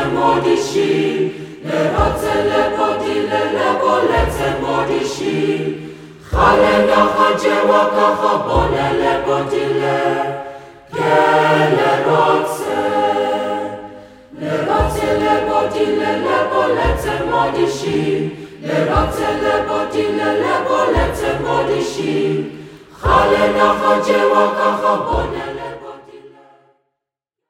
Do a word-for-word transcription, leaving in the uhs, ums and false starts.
מודישי, לרוצה לבודילה לבולצה מודישי, חלנה חג'ווה ככה בונה לבודילה, כן לרוצה, לרוצה לבודילה לבולצה מודישי, לרוצה לבודילה לבולצה מודישי, חלנה חג'ווה ככה בונה